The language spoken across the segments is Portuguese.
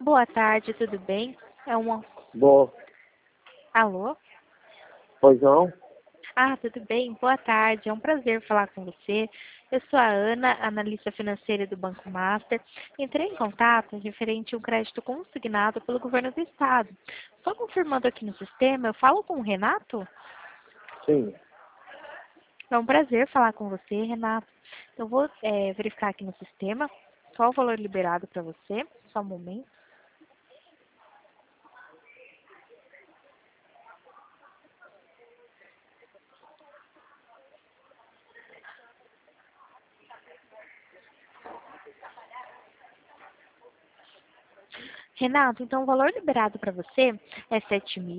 Boa tarde, tudo bem? É uma... Boa. Alô? Pois não? Tudo bem? Boa tarde, é um prazer falar com você. Eu sou a Ana, analista financeira do Banco Master. Entrei em contato referente a um crédito consignado pelo governo do estado. Só confirmando aqui no sistema, eu falo com o Renato? Sim. É um prazer falar com você, Renato. Eu vou verificar aqui no sistema qual o valor liberado para você. Só um momento. Renato, então o valor liberado para você é R$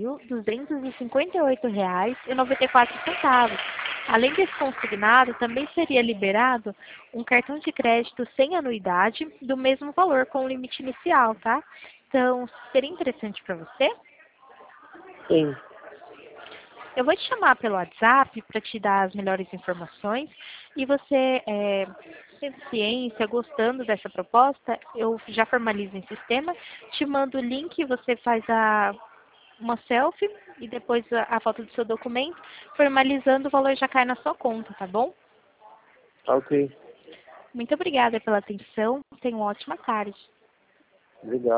7.258,94. Além desse consignado, também seria liberado um cartão de crédito sem anuidade do mesmo valor, com o limite inicial, tá? Então, seria interessante para você? Sim. Eu vou te chamar pelo WhatsApp para te dar as melhores informações e você, tendo ciência, gostando dessa proposta, eu já formalizo em sistema, te mando o link, você faz uma selfie e depois a foto do seu documento, formalizando o valor já cai na sua conta, tá bom? Tá ok. Muito obrigada pela atenção, tenha uma ótima tarde. Obrigado.